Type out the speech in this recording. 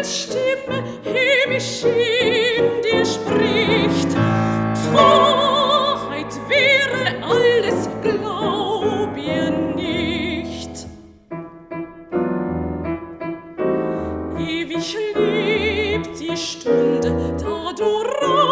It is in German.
Stimme heimisch in dir spricht. Torheit wäre alles, glaub ihr nicht. Ewig lebt die Stunde, da du